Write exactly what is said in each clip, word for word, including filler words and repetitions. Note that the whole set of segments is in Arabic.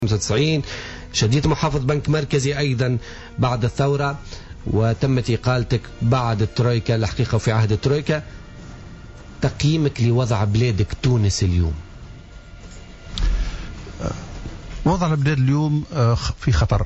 خمسة وتسعين شديد محافظ بنك مركزي أيضا بعد الثورة، وتمت إقالتك بعد الترويكا الحقيقة وفي عهد الترويكا. تقييمك لوضع بلادك تونس اليوم؟ وضع البلاد اليوم في خطر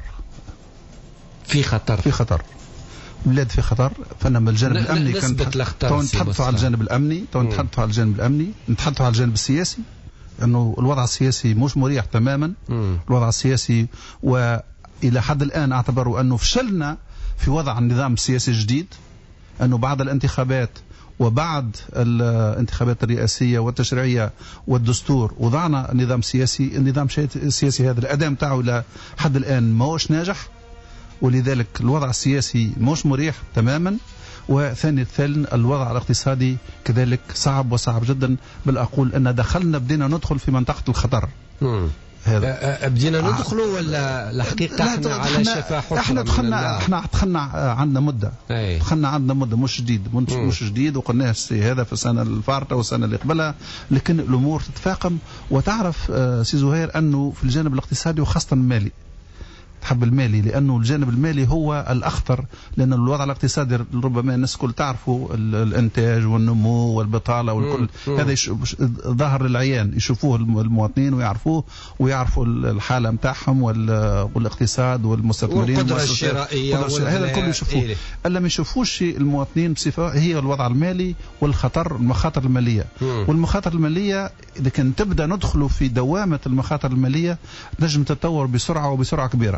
في خطر في خطر البلاد في خطر. فانا من الجانب الامني كنت نتحدثوا على الجانب الامني تو نتحدثوا على الجانب الامني نتحدثوا على الجانب السياسي، انه الوضع السياسي مش مريح تماما. مم. الوضع السياسي والى حد الان اعتبروا انه فشلنا في وضع النظام السياسي الجديد، انه بعد الانتخابات وبعد الانتخابات الرئاسيه والتشريعيه والدستور وضعنا نظام سياسي. النظام السياسي هذا الاداء نتاعو الى حد الان ما هوش ناجح، ولذلك الوضع السياسي مش مريح تماما. وثاني الثالث الوضع الاقتصادي كذلك صعب وصعب جدا، بل أقول أن دخلنا بدينا ندخل في منطقة الخطر. مم. هذا بدينا ندخلوا ولا الحقيقة احنا على شفا حفرة؟ احنا دخلنا احنا دخلنا عندنا مدة دخلنا عندنا مدة مش جديد مش, مش جديد وقلناه هذا في السنة الفارطة والسنة اللي قبلها، لكن الأمور تتفاقم. وتعرف سي زهير أنه في الجانب الاقتصادي وخاصة المالي الحب المالي، لأنه الجانب المالي هو الأخطر، لأن الوضع الاقتصادي ربما الناس كل تعرفوا الإنتاج والنمو والبطالة والكل مم. هذا ظاهر للعيان، يشوفوه المواطنين ويعرفوه ويعرفوا الحالة متاعهم والاقتصاد والمستثمرين والقدرة الشرائية هذا الكل يشوفوه. إيه؟ ألا ما يشوفوش المواطنين بصفة هي الوضع المالي والخطر المخاطر المالية. مم. والمخاطر المالية إذا كان تبدأ ندخلوا في دوامة المخاطر المالية نجم تتطور بسرعة وبسرعة كبيرة.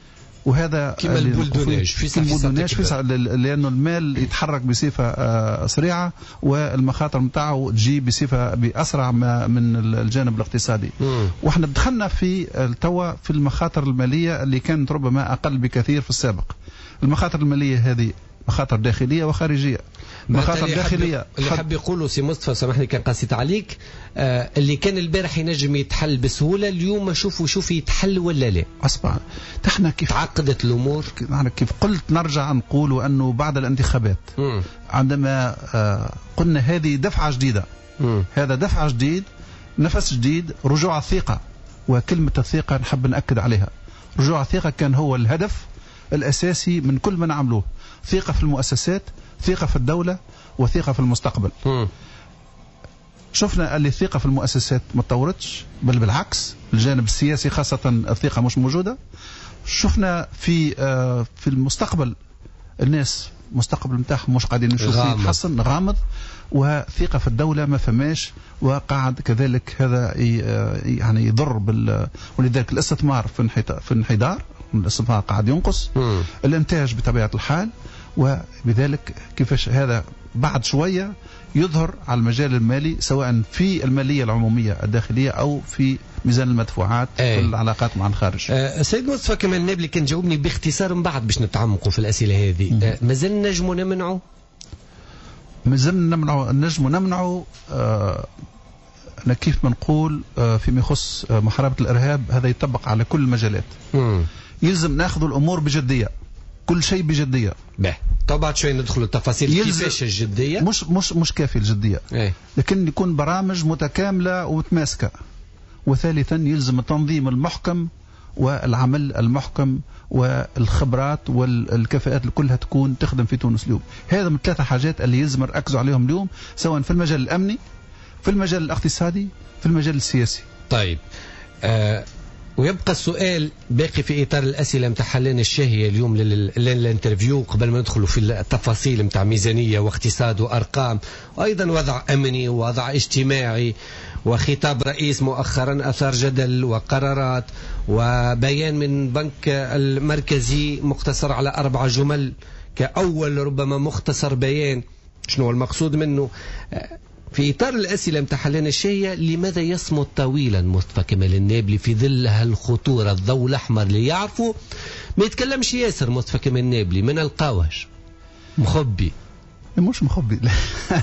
وهذا كما البلدوناج في البلدوناج في لأنه المال يتحرك بصفة سريعة والمخاطر متاعه تجي بصفة بأسرع ما من الجانب الاقتصادي. مم. واحنا دخلنا في التوا في المخاطر المالية اللي كانت ربما أقل بكثير في السابق. المخاطر المالية هذه مخاطر داخلية وخارجية. مخاطر داخلية اللي حب يقولوا سي مصطفى سامحني كان قاسيت عليك، آه اللي كان البارح ينجم يتحل بسهولة اليوم شوفوا شوف يتحل ولا لا؟ أصبح احنا كيف تعقدت الأمور. كيف قلت نرجع نقول أنه بعد الانتخابات مم. عندما آه قلنا هذه دفعة جديدة. مم. هذا دفعة جديد، نفس جديد، رجوع الثقة. وكلمة الثقة نحب نأكد عليها. رجوع الثقة كان هو الهدف الأساسي من كل ما نعملوه، ثقة في المؤسسات، ثقة في الدولة، وثقة في المستقبل. م. شفنا اللي الثقة في المؤسسات ما تطورتش، بل بالعكس الجانب السياسي خاصة الثقة مش موجودة. شفنا في آه في المستقبل الناس مستقبل متاعهم مش قاعدين نشوفوا يتحسن، غامض. وثقة في الدولة ما فماش، وقعد كذلك هذا يعني يضر بال. ولذلك الاستثمار في انحدار، الاستثمار قاعد ينقص. م. الانتاج بطبيعة الحال، وبذلك كيفاش هذا بعد شوية يظهر على المجال المالي، سواء في المالية العمومية الداخلية أو في ميزان المدفوعات في العلاقات مع الخارج. أه سيد مصطفى كمال النابلي كان جاوبني باختصار من بعد باش نتعمقوا في الأسئلة هذه. أه مازال نجموا نمنعوا مازال نمنعوا نجموا نمنعوا أه أنا كيف ما نقول أه فيما يخص محاربة الإرهاب هذا يطبق على كل المجالات. م. يلزم ناخذ الأمور بجدية، كل شيء بجدية. به طبعا شوي ندخل التفاصيل كيفاش الجدية. مش مش مش كافي الجدية. ايه؟ لكن يكون برامج متكاملة ومتماسكة. وثالثا يلزم التنظيم المحكم والعمل المحكم والخبرات والكفاءات كلها تكون تخدم في تونس اليوم. هذا من ثلاثة حاجات اللي يلزم نركزوا عليهم اليوم، سواء في المجال الأمني، في المجال الاقتصادي، في المجال السياسي. طيب آه ويبقى السؤال باقي في إطار الأسئلة متاع حلين الشهية اليوم للانترفيو قبل ما ندخلوا في التفاصيل متاع ميزانية واقتصاد وأرقام، وأيضا وضع أمني ووضع اجتماعي، وخطاب رئيس مؤخرا أثار جدل وقرارات، وبيان من بنك المركزي مقتصر على أربع جمل كأول ربما مختصر بيان. شنو المقصود منه؟ في إطار الأسئلة متاع حلين الشهية، لماذا يصمت طويلا مصطفى كمال النابلي في ظل هالخطورة؟ الضوء الأحمر اللي يعرفه ما يتكلمش ياسر مصطفى كمال النابلي من القواش، مخبي. مش مخبي لا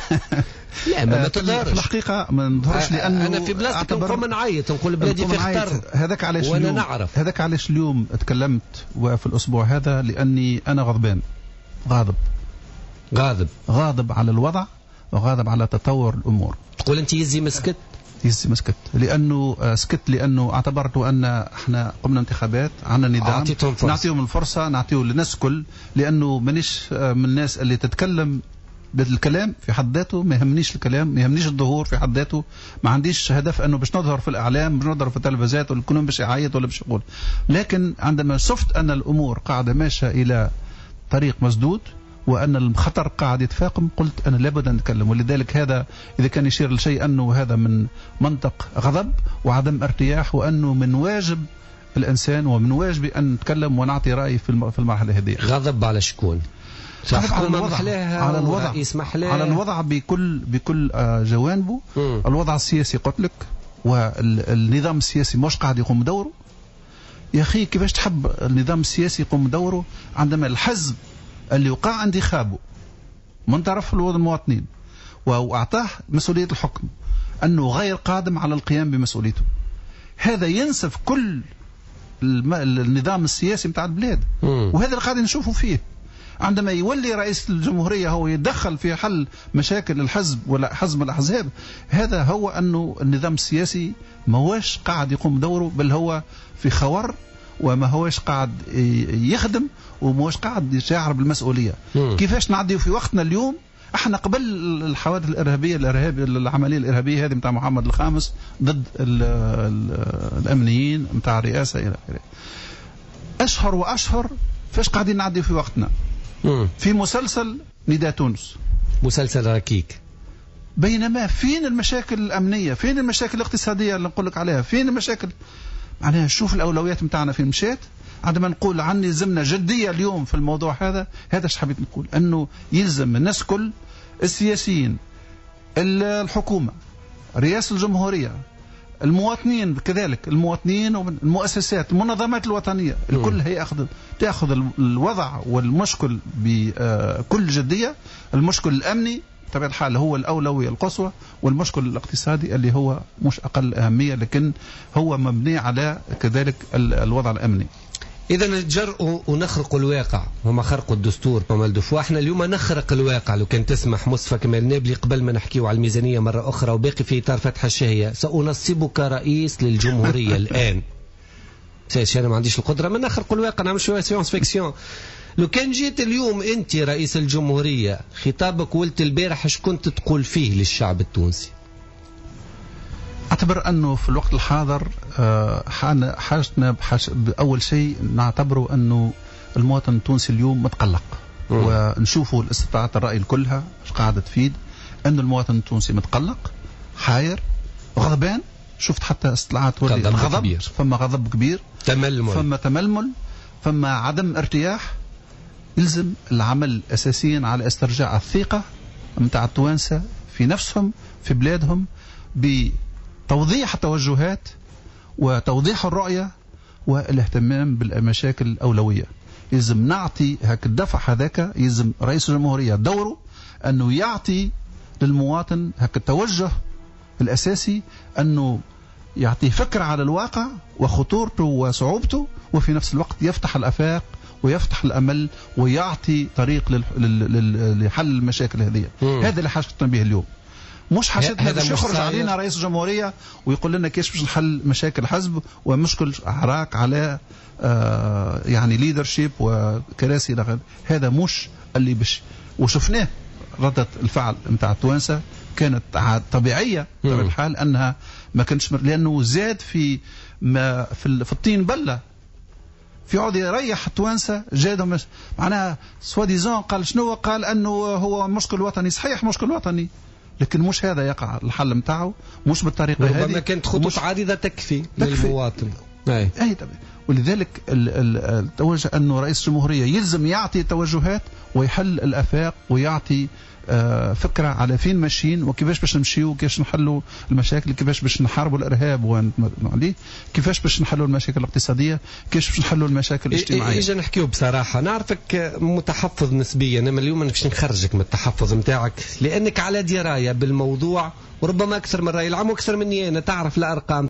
لا ما, ما تظهرش في الحقيقة، ما نظهرش لانه انا في بلاصتك نقوم نعيط نقول بلادي في خطر. هذاك علاش وانا نعرف هذاك علاش اليوم تكلمت وفي الاسبوع هذا، لاني انا غضبان، غاضب غاضب غاضب على الوضع وغاضب على تطور الامور. تقول انت يزي مسكت يلزم اسكت، لانه سكت لانه اعتبرت ان احنا قمنا انتخابات، عندنا نظام، نعطيهم الفرصه، نعطيه للناس كل، لانه مانيش من الناس اللي تتكلم بالكلام في حد ذاته، ما يهمنيش الكلام، ما يهمنيش الظهور في حد ذاته، ما عنديش هدف انه باش نظهر في الاعلام، باش نظهر في التلفزيات ولا كلهم باش يعيط ولا باش يقول. لكن عندما شفت ان الامور قاعده ماشيه الى طريق مسدود وان الخطر قاعد يتفاقم، قلت انا لابد ان اتكلم. ولذلك هذا اذا كان يشير لشيء انه هذا من منطق غضب وعدم ارتياح، وانه من واجب الانسان ومن واجبي ان نتكلم ونعطي رايي في في المرحله هذه. غضب على شكون؟ على الوضع، على الوضع على الوضع بكل بكل جوانبه. م. الوضع السياسي قلت لك، والنظام السياسي مش قاعد يقوم بدوره. يا اخي كيفاش تحب النظام السياسي يقوم بدوره عندما الحزب اللي وقع انتخابه من طرف المواطنين واعطاه مسؤوليه الحكم انه غير قادم على القيام بمسؤوليته؟ هذا ينسف كل النظام السياسي متاع البلاد. م. وهذا اللي قاعد نشوفه فيه. عندما يولي رئيس الجمهورية هو يتدخل في حل مشاكل الحزب ولا حزب الأحزاب، هذا هو أنه النظام السياسي ما هوش قاعد يقوم دوره، بل هو في خور، وما هوش قاعد يخدم، وما هوش قاعد يشعر بالمسؤولية. م. كيفاش نعدي في وقتنا اليوم؟ احنا قبل الحوادث الإرهابية الإرهاب العملية الإرهابية هذه متاع محمد الخامس ضد ال ال الأمنيين متاع الرئاسة إلى آخره، أشهر وأشهر فاش قاعدين نعدي في وقتنا؟ في مسلسل نداء تونس، مسلسل ركيك. بينما فين المشاكل الأمنية؟ فين المشاكل الاقتصادية اللي نقول لك عليها؟ فين المشاكل؟ معناها شوف الأولويات متاعنا فين مشات. عندما نقول عني يلزمنا جدية اليوم في الموضوع هذا، هذا ايش حبيت نقول؟ أنه يلزم الناس كل، السياسيين، الحكومة، رئاسة الجمهورية، المواطنين كذلك، المواطنين والمؤسسات، المنظمات الوطنية، الكل هي أخذ تأخذ الوضع والمشكل بكل جدية. المشكل الأمني بطبيعة الحال هو الأولوية القصوى، والمشكل الاقتصادي اللي هو مش أقل أهمية، لكن هو مبني على كذلك الوضع الأمني. إذا نتجرؤوا ونخرق الواقع وما خرقوا الدستور بمال دفوا. احنا اليوم نخرق الواقع. لو كان تسمح مصطفى كمال نابلي، قبل ما نحكيوا على الميزانية مرة أخرى وباقي في إطار فتح الشهية، سأنصبك رئيس للجمهورية الآن. سيش أنا ما عنديش القدرة من نخرق الواقع، نعمل شوية سيونس فيكسيون. لو كان جيت اليوم أنت رئيس الجمهورية، خطابك قلت البارح ايش كنت تقول فيه للشعب التونسي؟ أعتبر أنه في الوقت الحاضر حاجتنا أول شيء نعتبره أنه المواطن التونسي اليوم متقلق، ونشوفوا الاستطلاعات الرأي كلها قاعدة تفيد أن المواطن التونسي متقلق، حاير، غضبان. شفت حتى استطلاعات الغضب، فما غضب كبير، تململ، فما تململ، فما عدم ارتياح. يلزم العمل أساسيا على استرجاع الثقة متاع التوانسة في نفسهم، في بلادهم، بتوضيح التوجهات وتوضيح الرؤية والاهتمام بالمشاكل الأولوية. يلزم نعطي هك الدفع هذاك. يلزم رئيس الجمهورية دوره أنه يعطي للمواطن هك التوجه الأساسي، أنه يعطي فكرة على الواقع وخطورته وصعوبته، وفي نفس الوقت يفتح الآفاق ويفتح الأمل ويعطي طريق لحل المشاكل هذه. هذا اللي حاجتنا به اليوم. مش حاجتنا باش يخرج علينا رئيس الجمهورية ويقول لنا كيف باش نحل مشاكل الحزب ومشكل عراك على آه يعني ليدرشيب وكراسي لغد. هذا مش اللي باش. وشفناه ردة الفعل نتاع التوانسة كانت طبيعية بطبيعة الحال، أنها ما كانش، لأنه زاد في ما في, في الطين بلة، في عود يريح التوانسة جادهم معناها سواديزون. قال شنو؟ قال أنه هو مشكل وطني. صحيح مشكل وطني، لكن مش هذا يقع الحل متاعه، مش بالطريقة هذه. ربما كانت خطوط عديدة تكفي, تكفي للمواطن. أي. أي طبعا. ولذلك التوجه أنه رئيس الجمهورية يلزم يعطي توجهات ويحل الآفاق ويعطي فكرة على فين ماشيين وكيفاش باش نمشيو وكيفاش نحلوا المشاكل، كيفاش باش نحاربوا الإرهاب وعليه، كيفاش باش نحلوا المشاكل الاقتصادية، كيفاش باش نحلوا المشاكل الاجتماعية. إجا نحكيو بصراحة. نعرفك متحفظ نسبيا، أنا اليوم أنا باش نخرجك من التحفظ متاعك لأنك على دراية بالموضوع، وربما أكثر من رأي العام وأكثر مني أنا. تعرف الأرقام،